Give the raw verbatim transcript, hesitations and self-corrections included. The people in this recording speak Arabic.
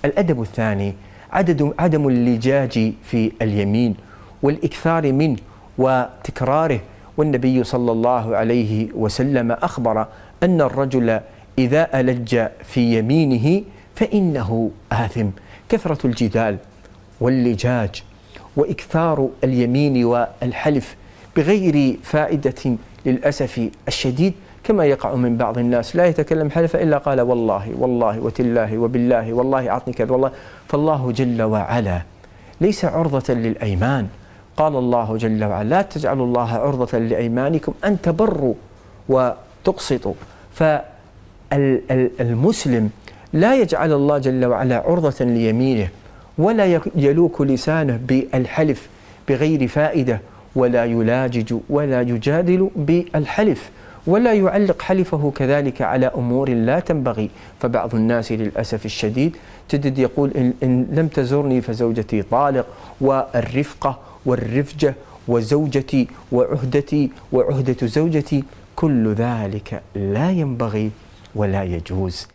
الأدب الثاني عدد عدم اللجاج في اليمين والإكثار منه وتكراره. والنبي صلى الله عليه وسلم أخبر أن الرجل إذا ألج في يمينه فإنه آثم. كثرة الجدال واللجاج وإكثار اليمين والحلف بغير فائدة للأسف الشديد، كما يقع من بعض الناس لا يتكلم حلف إلا قال والله والله وتالله وبالله والله أعطني كذا والله. فالله جل وعلا ليس عرضة للأيمان. قال الله جل وعلا لا تجعلوا الله عرضة لأيمانكم أن تبروا وتقسطوا. فالمسلم لا يجعل الله جل وعلا عرضة ليمينه، ولا يلوك لسانه بالحلف بغير فائدة، ولا يلاجج ولا يجادل بالحلف، ولا يعلق حلفه كذلك على أمور لا تنبغي. فبعض الناس للأسف الشديد تجد يقول إن, إن لم تزرني فزوجتي طالق، والرفقة والرفجة وزوجتي وعهدتي وعهدة زوجتي، كل ذلك لا ينبغي ولا يجوز.